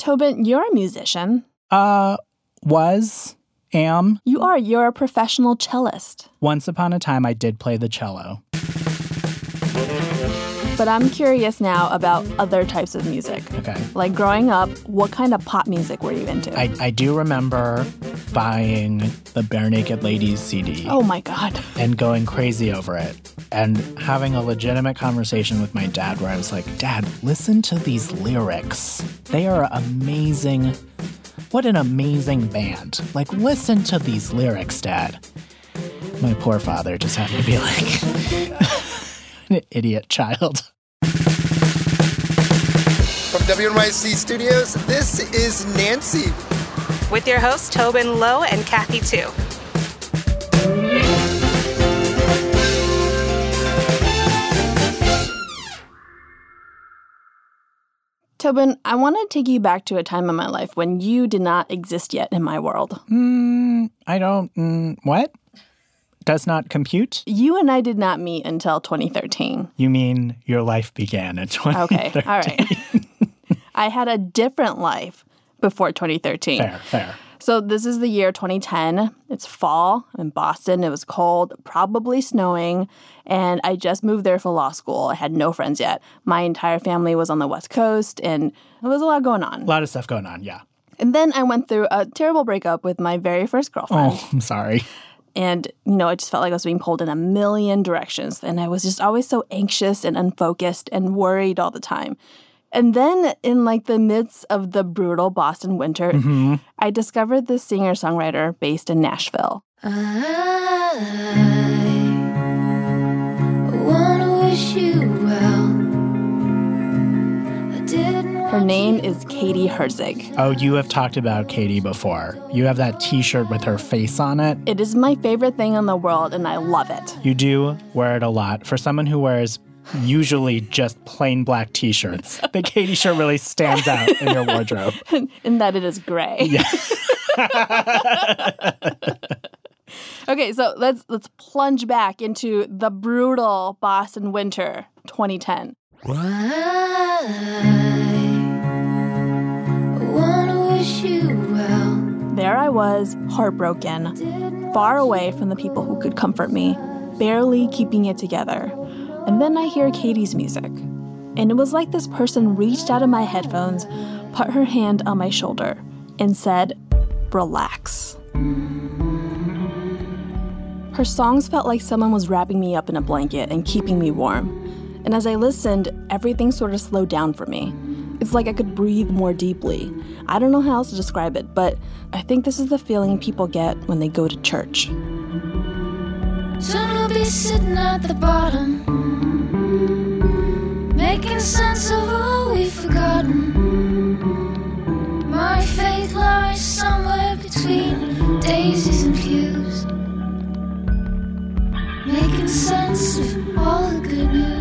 Tobin, you're a musician. Am. You're a professional cellist. Once upon a time, I did play the cello. But I'm curious now about other types of music. Okay. Like growing up, what kind of pop music were you into? I do remember buying the Bare Naked Ladies CD. Oh my God. And going crazy over it. And having a legitimate conversation with my dad where I was like, Dad, listen to these lyrics. They are amazing. What an amazing band. Like, listen to these lyrics, Dad. My poor father just happened to be like an idiot child. From WNYC Studios, this is Nancy. With your hosts, Tobin Lowe and Kathy Tu. Tobin, I want to take you back to a time in my life when you did not exist yet in my world. What? Does not compute? You and I did not meet until 2013. You mean your life began in 2013? Okay, all right. I had a different life before 2013. Fair. So this is the year 2010. It's fall in Boston. It was cold, probably snowing, and I just moved there for law school. I had no friends yet. My entire family was on the West Coast, and there was a lot going on. A lot of stuff going on, yeah. And then I went through a terrible breakup with my very first girlfriend. Oh, I'm sorry. And, I just felt like I was being pulled in a million directions. And I was just always so anxious and unfocused and worried all the time. And then in the midst of the brutal Boston winter, I discovered this singer-songwriter based in Nashville. I wanna wish you well. Her name is Katie Herzig. Oh, you have talked about Katie before. You have that T-shirt with her face on it. It is my favorite thing in the world, and I love it. You do wear it a lot. For someone who wears usually just plain black T-shirts, the Katie shirt really stands out in your wardrobe. In that it is gray. Yeah. Okay, so let's plunge back into the brutal Boston winter, 2010. There I was, heartbroken, far away from the people who could comfort me, barely keeping it together. And then I hear Katie's music. And it was like this person reached out of my headphones, put her hand on my shoulder, and said, "Relax." Her songs felt like someone was wrapping me up in a blanket and keeping me warm. And as I listened, everything sort of slowed down for me. It's like I could breathe more deeply. I don't know how else to describe it, but I think this is the feeling people get when they go to church. Soon we'll be sitting at the bottom, making sense of all we've forgotten. My faith lies somewhere between daisies and pews, making sense of all the good news.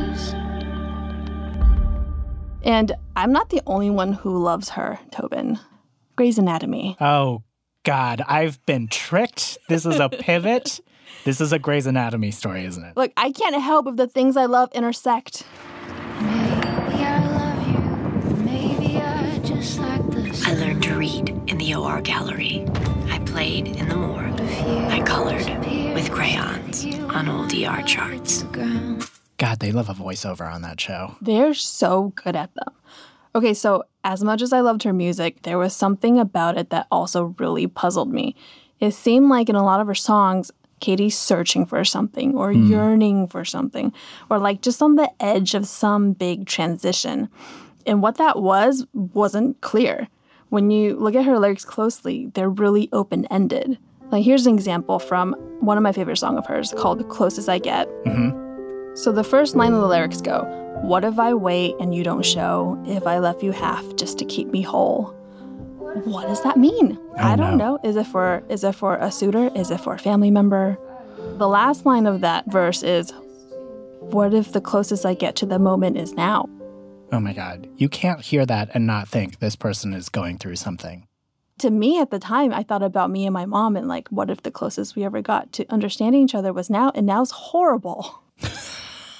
And I'm not the only one who loves her, Tobin. Grey's Anatomy. Oh, God, I've been tricked. This is a pivot. This is a Grey's Anatomy story, isn't it? Look, I can't help if the things I love intersect. Maybe I love you, maybe I just like this. I learned to read in the OR gallery. I played in the morgue. I colored with crayons on old ER charts. God, they love a voiceover on that show. They're so good at them. Okay, so as much as I loved her music, there was something about it that also really puzzled me. It seemed like in a lot of her songs, Katie's searching for something or yearning for something or just on the edge of some big transition. And what that wasn't clear. When you look at her lyrics closely, they're really open-ended. Here's an example from one of my favorite songs of hers called Close As I Get. So the first line of the lyrics go, "What if I wait and you don't show? If I left you half just to keep me whole?" What does that mean? I don't know. Is it for a suitor? Is it for a family member? The last line of that verse is, "What if the closest I get to the moment is now?" Oh my God. You can't hear that and not think this person is going through something. To me at the time, I thought about me and my mom and what if the closest we ever got to understanding each other was now, and now's horrible.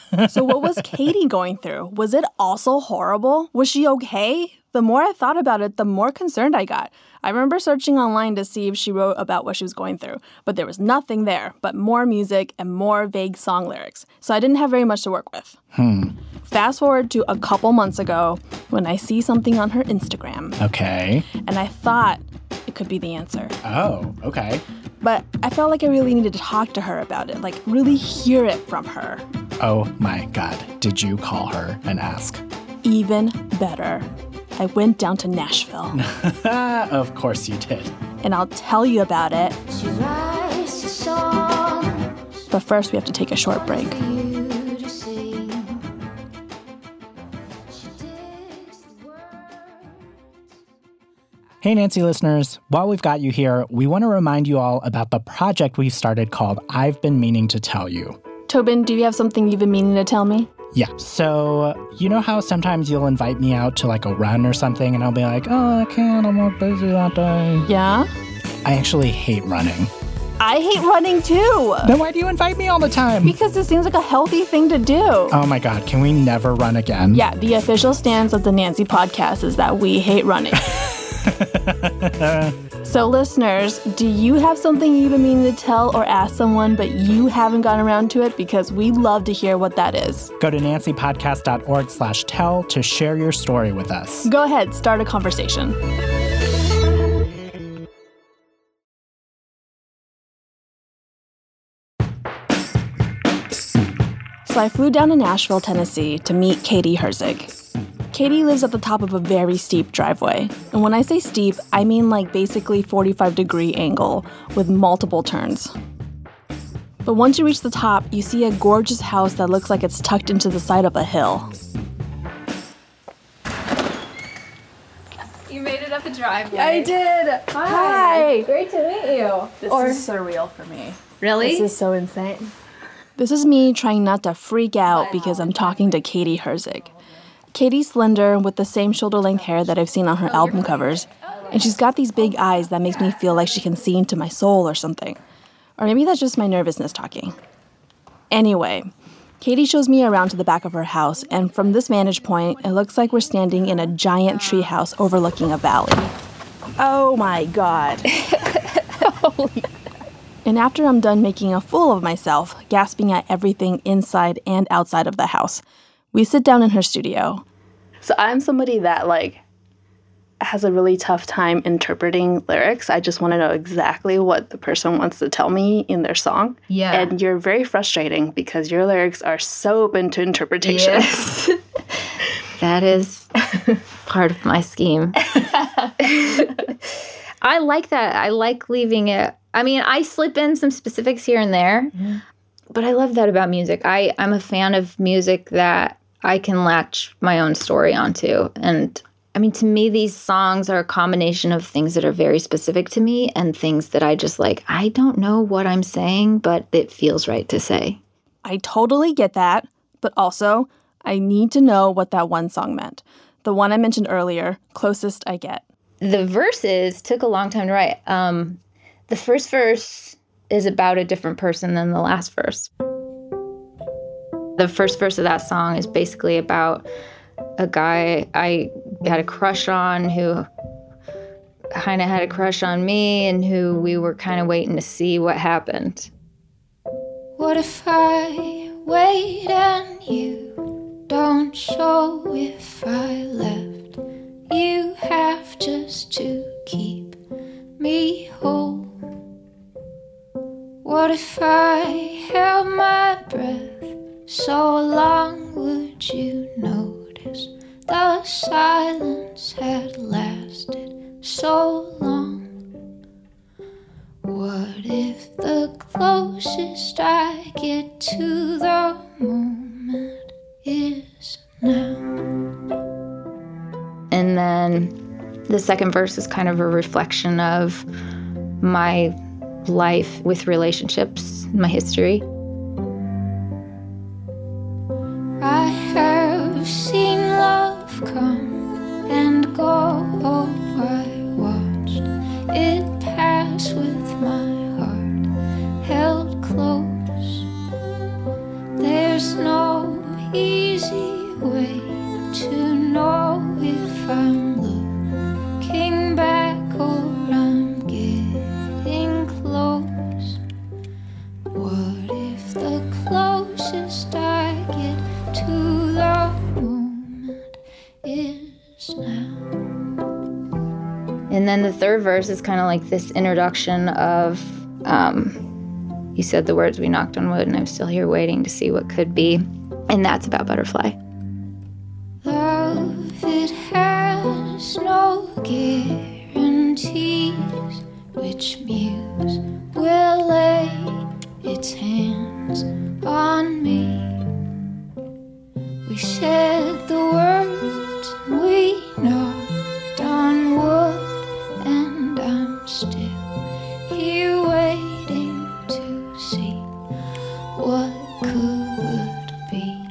So what was Katie going through? Was it also horrible? Was she okay? The more I thought about it, the more concerned I got. I remember searching online to see if she wrote about what she was going through, but there was nothing there but more music and more vague song lyrics. So I didn't have very much to work with. Fast forward to a couple months ago when I see something on her Instagram. Okay. And I thought it could be the answer. Oh, okay. But I felt like I really needed to talk to her about it, like really hear it from her. Oh my God. Did you call her and ask? Even better. I went down to Nashville. Of course you did. And I'll tell you about it. She writes a song But first, we have to take a short break. for you to sing. She digs the words. Hey, Nancy listeners. While we've got you here, we want to remind you all about the project we've started called I've Been Meaning to Tell You. Tobin, do you have something you've been meaning to tell me? Yeah. So, you know how sometimes you'll invite me out to like a run or something and I'll be like, oh, I can't, I'm not busy that day. Yeah? I actually hate running. I hate running too. Then why do you invite me all the time? Because it seems like a healthy thing to do. Oh my God, can we never run again? Yeah, the official stance of the Nancy podcast is that we hate running. So listeners, do you have something you've been meaning to tell or ask someone but you haven't gotten around to it? Because we'd love to hear what that is. Go to nancypodcast.org/tell to share your story with us. Go ahead, start a conversation. So I flew down to Nashville, Tennessee to meet Katie Herzig. Katie lives at the top of a very steep driveway. And when I say steep, I mean like basically 45-degree angle with multiple turns. But once you reach the top, you see a gorgeous house that looks like it's tucked into the side of a hill. You made it up the driveway. I did! Hi! Great to meet you. This is surreal for me. Really? This is so insane. This is me trying not to freak out because I'm talking to Katie Herzig. Katie's slender with the same shoulder-length hair that I've seen on her album covers, and she's got these big eyes that makes me feel like she can see into my soul or something. Or maybe that's just my nervousness talking. Anyway, Katie shows me around to the back of her house, and from this vantage point, it looks like we're standing in a giant treehouse overlooking a valley. Oh my God. And after I'm done making a fool of myself, gasping at everything inside and outside of the house, we sit down in her studio. So I'm somebody that, has a really tough time interpreting lyrics. I just want to know exactly what the person wants to tell me in their song. Yeah. And you're very frustrating because your lyrics are so open to interpretation. Yes. That is part of my scheme. I like that. I like leaving it. I mean, I slip in some specifics here and there, but I love that about music. I'm a fan of music that I can latch my own story onto. And I mean, to me, these songs are a combination of things that are very specific to me and things that I just I don't know what I'm saying, but it feels right to say. I totally get that, but also I need to know what that one song meant. The one I mentioned earlier, Closest I Get. The verses took a long time to write. The first verse is about a different person than the last verse. The first verse of that song is basically about a guy I had a crush on who kind of had a crush on me and who we were kind of waiting to see what happened. What if I wait and you don't show if I left? You have just to keep me whole. What if I held my breath so long, would you notice the silence had lasted so long? What if the closest I get to the moment is now? And then the second verse is kind of a reflection of my life with relationships, my history. I have seen love come and go. I watched it pass with my heart held close. There's no And then the third verse is kind of like this introduction of, you said the words, we knocked on wood, and I'm still here waiting to see what could be. And that's about Butterfly. Love, it has no guarantees. Which muse will lay its hands on me? We said the words, we knocked on wood, and I'm still here waiting to see what could be.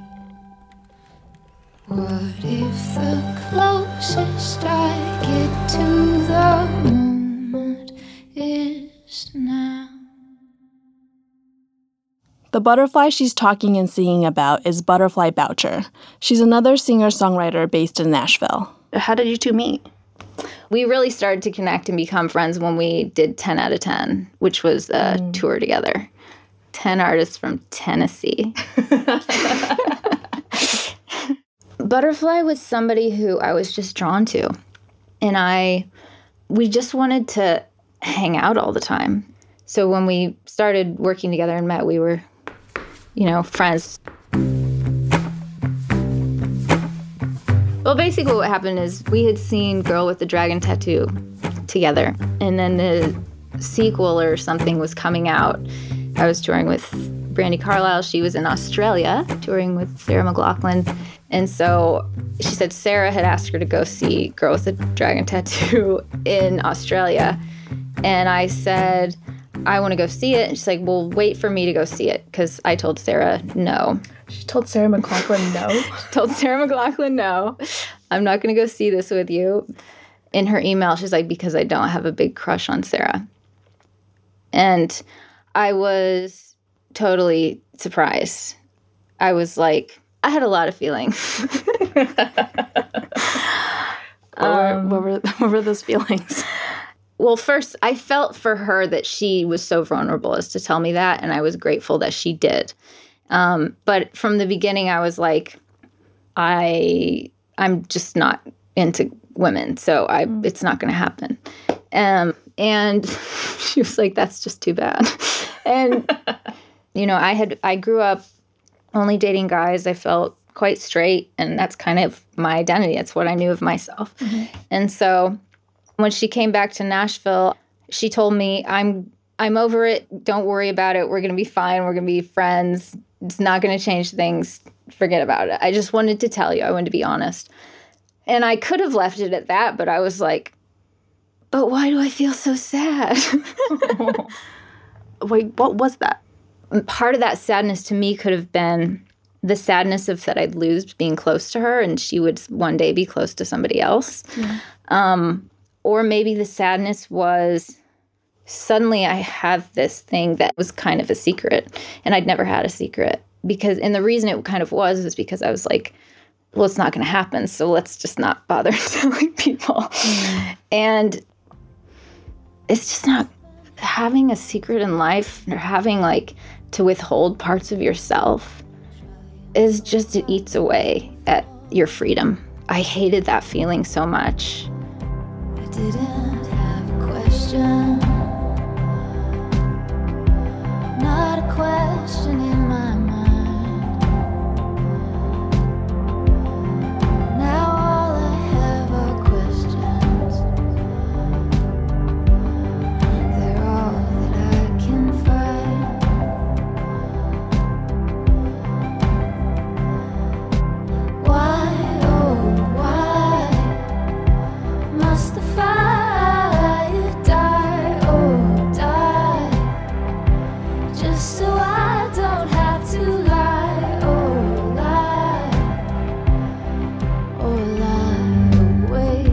What if the closest I get to the moment is now? The butterfly she's talking and singing about is Butterfly Boucher. She's another singer-songwriter based in Nashville. How did you two meet? We really started to connect and become friends when we did 10 out of 10, which was a tour together. 10 artists from Tennessee. Butterfly was somebody who I was just drawn to. And we just wanted to hang out all the time. So when we started working together and met, we were, friends. Well, basically what happened is we had seen Girl with the Dragon Tattoo together. And then the sequel or something was coming out. I was touring with Brandi Carlile. She was in Australia touring with Sarah McLachlan. And so she said Sarah had asked her to go see Girl with the Dragon Tattoo in Australia. And I said, I want to go see it. And she's like, well, wait for me to go see it, because I told Sarah no. She told Sarah McLachlan no? She told Sarah McLachlan no. I'm not going to go see this with you. In her email, she's like, because I don't have a big crush on Sarah. And I was totally surprised. I was like, I had a lot of feelings. What were those feelings? Well, first, I felt for her that she was so vulnerable as to tell me that, and I was grateful that she did. But from the beginning, I was like, I'm just not into women, so it's not going to happen. And she was like, that's just too bad. And, I grew up only dating guys. I felt quite straight, and that's kind of my identity. That's what I knew of myself. Mm-hmm. And so when she came back to Nashville, she told me, I'm over it. Don't worry about it. We're going to be fine. We're going to be friends. It's not going to change things. Forget about it. I just wanted to tell you. I wanted to be honest. And I could have left it at that, but I was like, but why do I feel so sad? Wait, what was that? Part of that sadness to me could have been the sadness of that I'd lose being close to her and she would one day be close to somebody else. Yeah. Or maybe the sadness was suddenly I have this thing that was kind of a secret, and I'd never had a secret. And the reason it kind of was because I was like, well, it's not going to happen, so let's just not bother telling people. Mm. And it's just not having a secret in life or having to withhold parts of yourself is just, it eats away at your freedom. I hated that feeling so much. I didn't have a question, not a question in my mind. Now all I have are questions. They're all that I can find. Why, oh why must the fire die, oh die, just so I don't have to lie, oh lie away.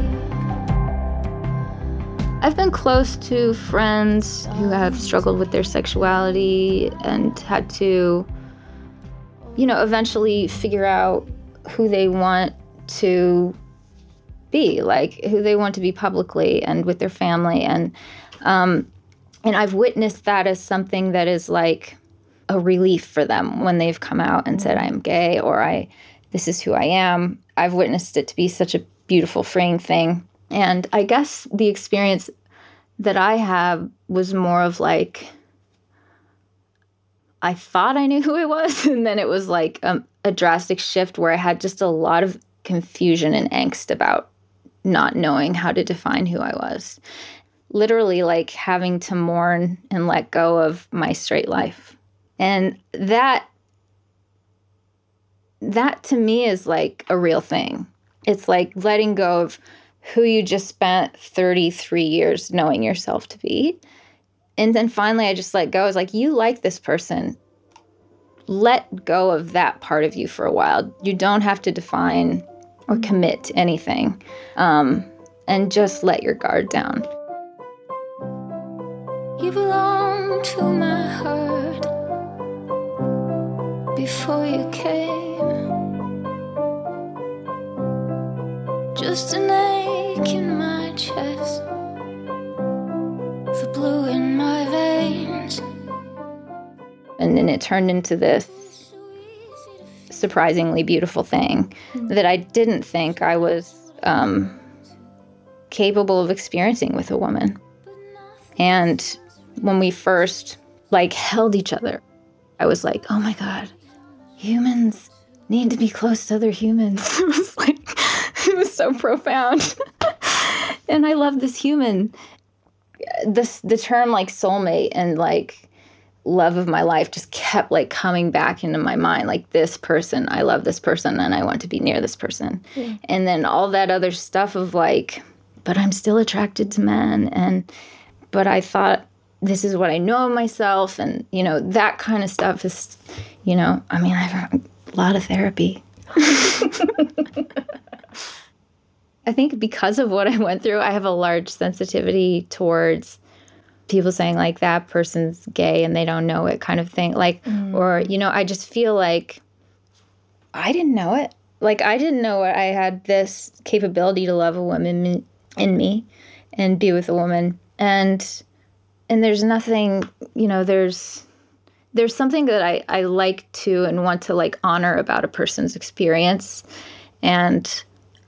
I've been close to friends who have struggled with their sexuality and had to, eventually figure out who they want to be, who they want to be publicly and with their family. And I've witnessed that as something that is like a relief for them when they've come out and said, I'm gay, or this is who I am. I've witnessed it to be such a beautiful, freeing thing. And I guess the experience that I have was more of like, I thought I knew who I was, and then it was like a drastic shift where I had just a lot of confusion and angst about not knowing how to define who I was. Literally like having to mourn and let go of my straight life. And that to me is like a real thing. It's like letting go of who you just spent 33 years knowing yourself to be. And then finally I just let go. I was like, you like this person. Let go of that part of you for a while. You don't have to define or commit to anything. And just let your guard down. You belong to my heart before you came. Just an ache in my chest, the blue in my veins. And then it turned into this surprisingly beautiful thing that I didn't think I was capable of experiencing with a woman. And when we first like held each other, I was like, oh my God, humans need to be close to other humans. It was like, it was so profound. And I love this human. The term like soulmate and like love of my life just kept like coming back into my mind. Like this person, I love this person and I want to be near this person. Yeah. And then all that other stuff of like, but I'm still attracted to men. But I thought this is what I know of myself. And, you know, that kind of stuff is, you know, I mean, I've had a lot of therapy. I think because of what I went through, I have a large sensitivity towards people saying like that person's gay and they don't know it kind of thing. Like, or, you know, I just feel like I didn't know it. Like, I didn't know I had this capability to love a woman in me and be with a woman. And there's nothing, you know, there's something that I like to and want to like honor about a person's experience and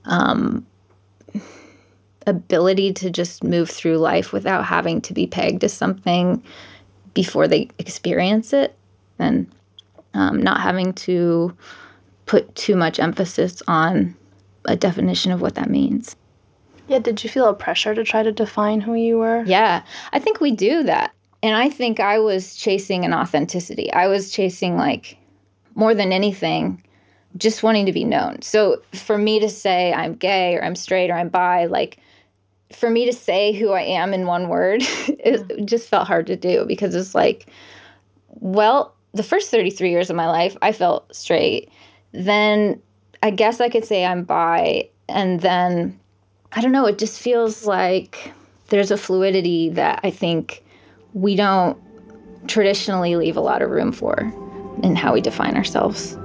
ability to just move through life without having to be pegged to something before they experience it, and not having to put too much emphasis on a definition of what that means. Yeah, did you feel a pressure to try to define who you were? Yeah, I think we do that. And I think I was chasing an authenticity. I was chasing, like, more than anything, just wanting to be known. So for me to say I'm gay or I'm straight or I'm bi, like, for me to say who I am in one word, it just felt hard to do because it's like, well, the first 33 years of my life, I felt straight. Then I guess I could say I'm bi. And then, I don't know, it just feels like there's a fluidity that I think we don't traditionally leave a lot of room for in how we define ourselves.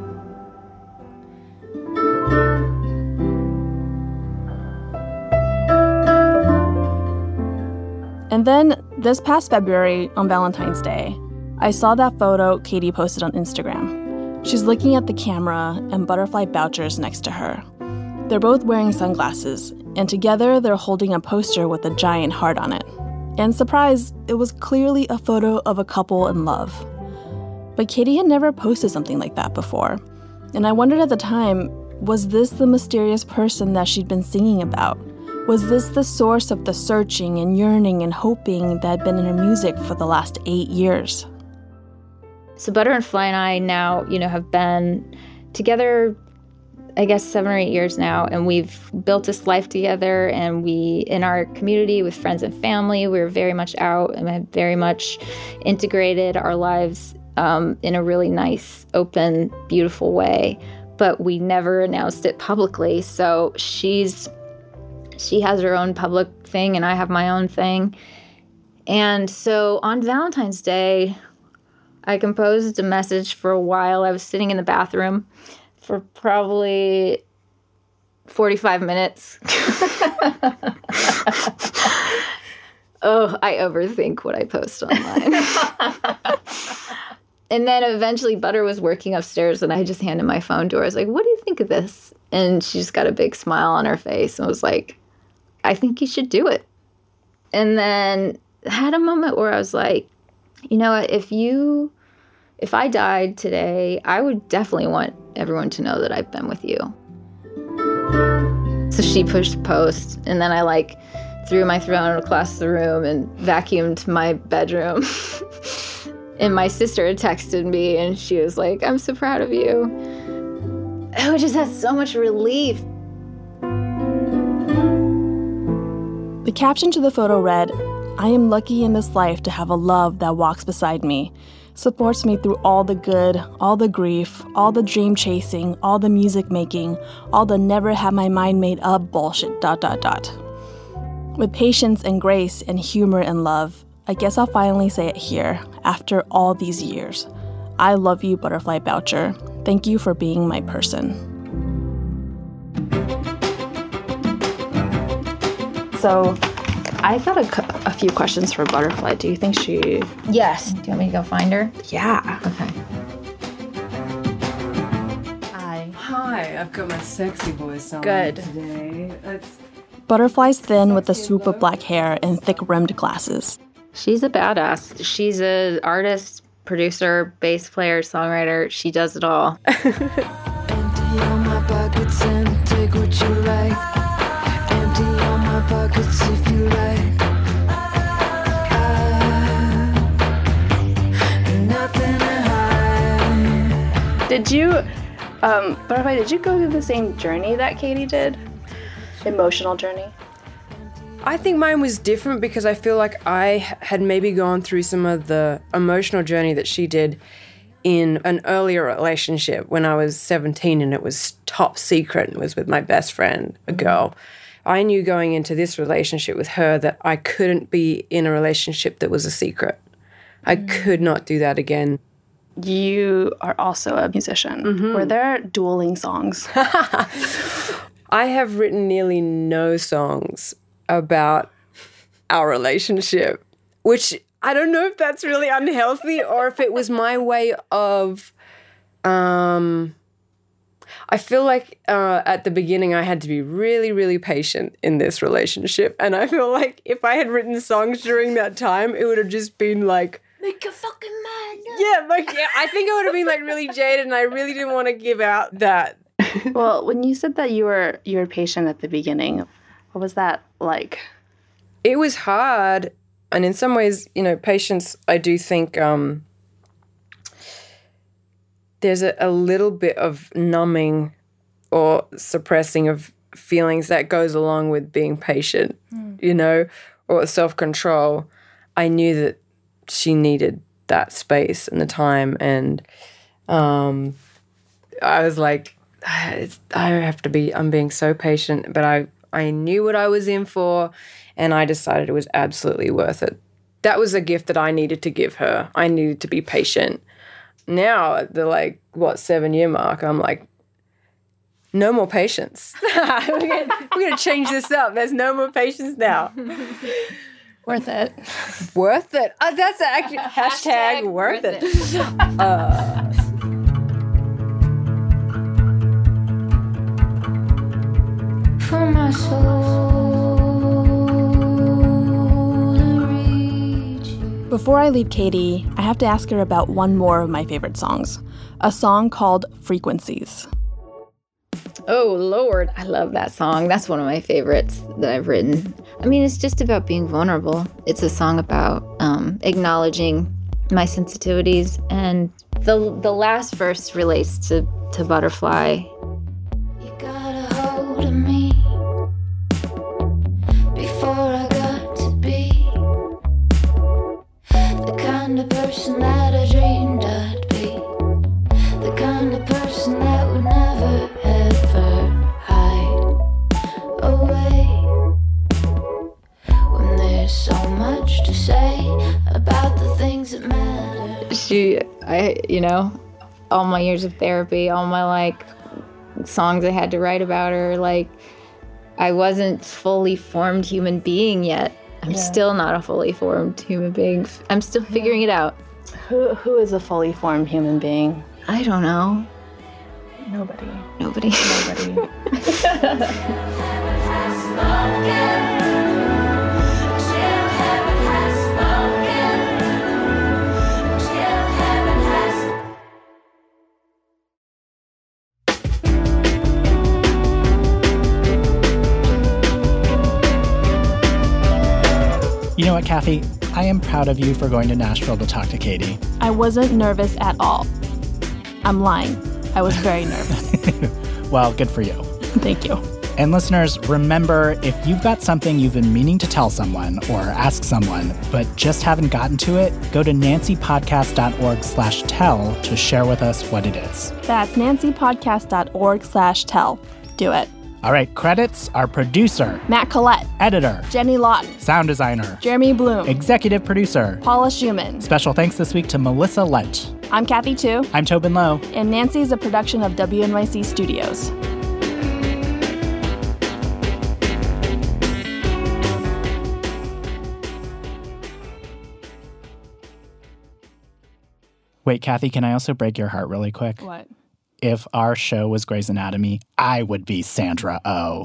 And then this past February on Valentine's Day, I saw that photo Katie posted on Instagram. She's looking at the camera and butterfly Boucher's next to her. They're both wearing sunglasses, and together they're holding a poster with a giant heart on it. And surprise, it was clearly a photo of a couple in love. But Katie had never posted something like that before. And I wondered at the time, was this the mysterious person that she'd been singing about? Was this the source of the searching and yearning and hoping that had been in her music for the last 8 years? So Butterfly and I now, have been together, I guess 7 or 8 years now, and we've built this life together, and we, in our community with friends and family, we're very much out and have very much integrated our lives in a really nice, open, beautiful way. But we never announced it publicly. So she has her own public thing, and I have my own thing. And so on Valentine's Day, I composed a message for a while. I was sitting in the bathroom for probably 45 minutes. Oh, I overthink what I post online. And then eventually Butter was working upstairs, and I just handed my phone to her. I was like, what do you think of this? And she just got a big smile on her face and was like, I think you should do it. And then had a moment where I was like, you know what, if I died today, I would definitely want everyone to know that I've been with you. So she pushed post, and then I like threw my throne across the room and vacuumed my bedroom. And my sister had texted me, and she was like, I'm so proud of you. I just had so much relief. The caption to the photo read, I am lucky in this life to have a love that walks beside me, supports me through all the good, all the grief, all the dream chasing, all the music making, all the never have my mind made up bullshit, ... With patience and grace and humor and love, I guess I'll finally say it here, after all these years. I love you, Butterfly Boucher. Thank you for being my person. So, I got a few questions for Butterfly. Do you think she... Yes. Do you want me to go find her? Yeah. Okay. Hi, I've got my sexy voice on Good. today. Butterfly's thin with a swoop of black hair and thick-rimmed glasses. She's a badass. She's an artist, producer, bass player, songwriter. She does it all. Empty all my pockets and take what you like. Empty all my pockets if you like. Nothing to hide. Did you, Butterfly, did you go through the same journey that Katie did? Emotional journey? I think mine was different because I feel like I had maybe gone through some of the emotional journey that she did in an earlier relationship when I was 17 and it was top secret and was with my best friend, a girl. I knew going into this relationship with her that I couldn't be in a relationship that was a secret. I could not do that again. You are also a musician. Were there dueling songs? I have written nearly no songs about our relationship, which I don't know if that's really unhealthy or if it was my way of, I feel like at the beginning I had to be really, really patient in this relationship. And I feel like if I had written songs during that time, it would have just been like, make a fucking man. Yeah, I think I would have been like really jaded and I really didn't want to give out that. Well, when you said that you were patient at the beginning, what was that like? It was hard. And in some ways, patience, I do think there's a little bit of numbing or suppressing of feelings that goes along with being patient, or self-control. I knew that she needed that space and the time. And I was like, I'm being so patient, but I knew what I was in for, and I decided it was absolutely worth it. That was a gift that I needed to give her. I needed to be patient. Now, at the 7-year mark, I'm like, no more patience. We're going to change this up. There's no more patience now. Worth it. Worth it. That's actually hashtag worth it. For my soul to reach you. Before I leave Katie, I have to ask her about one more of my favorite songs, a song called Frequencies. Oh, Lord. I love that song. That's one of my favorites that I've written. I mean, it's just about being vulnerable. It's a song about acknowledging my sensitivities. And the last verse relates to Butterfly. You got a hold of me before I got to be the kind of person that I dreamed I'd be, the kind of person that would never ever hide away when there's so much to say about the things that matter. All my years of therapy, all my songs I had to write about her, I wasn't fully formed human being yet. I'm still not a fully formed human being. I'm still figuring it out. Who is a fully formed human being? I don't know. Nobody. Nobody. You know what, Kathy? I am proud of you for going to Nashville to talk to Katie. I wasn't nervous at all. I'm lying. I was very nervous. Well, good for you. Thank you. And listeners, remember, if you've got something you've been meaning to tell someone or ask someone, but just haven't gotten to it, go to nancypodcast.org/tell to share with us what it is. That's nancypodcast.org/tell. Do it. All right, credits are producer, Matt Collette, editor, Jenny Lawton, sound designer, Jeremy Bloom, executive producer, Paula Schumann. Special thanks this week to Melissa Lent. I'm Kathy Tu. I'm Tobin Lowe. And Nancy is a production of WNYC Studios. Wait, Kathy, can I also break your heart really quick? What? If our show was Grey's Anatomy, I would be Sandra Oh.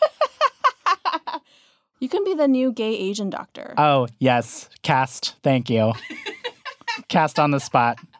You can be the new gay Asian doctor. Oh, yes. Cast. Thank you. Cast on the spot.